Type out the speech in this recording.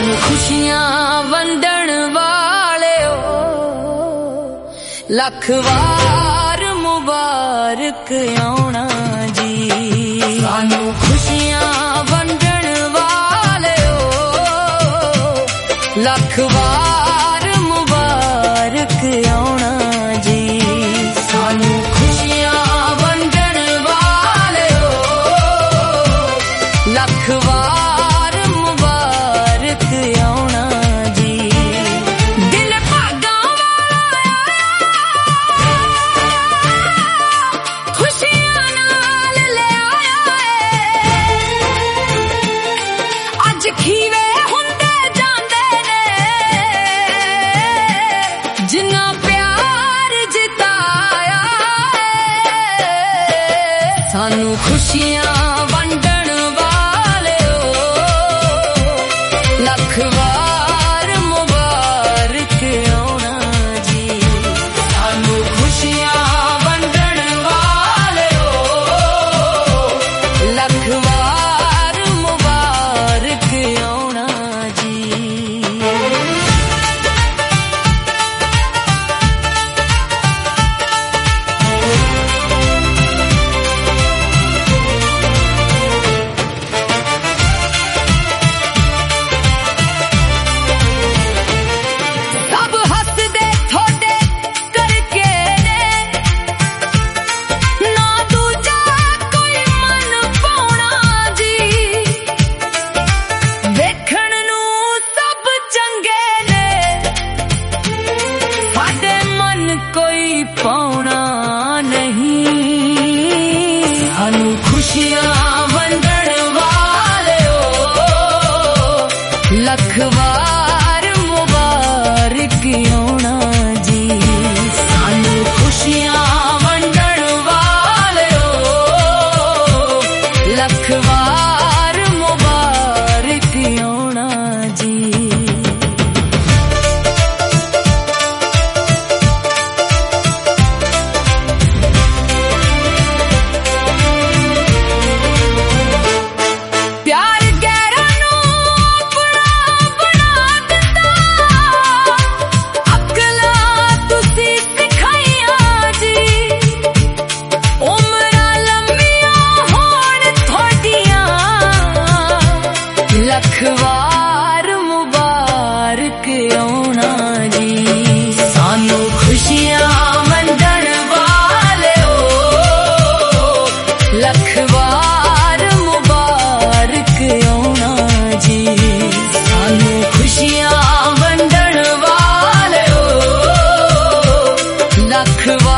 सानू खुशियां वंडण वाले हो, लख वार मुबारक आउणा जी। सानू खुशियां वंडण वाले हो, लख वार मुबारक आउणा जी। सानू खुशियां वंडण वाले हो, लख वार मुबारक आउणा जी। दिल भागा वाला खुशियां नाल ले आया है। अज खीवे हुंदे जांदे ने जिन्ना प्यार जिताया है। सानू खुशियां वंडण वाले हो, लख वार मुबारक आउणा जी। सानू खुशियां वंडण वाले हो, लख वार मुबारक आउणा जी। सब हसदे थोड़े करके ने, ना दूजा कोई मन पाउणा जी। देखण नू सब चंगे ने, साडे मन कोई पाउणा नहीं। सानू खुशियां वंडण वाले हो, लख वार मुबारक आउणा जी। सानू खुशियां वंडण वाले हो, लख वार मुबारक आउणा जी। प्यार गैरां नू अपना बना दिता, अकलां तुसी सिखाइयां जी। उमरां लम्मियां होण थोड़ियां, लख वार मुबारक आउणा जी। सानू खुशियां वंडण वाले हो, लख वार मुबारक आउणा जी। सानू खुशियां वंडण वाले हो, लख वार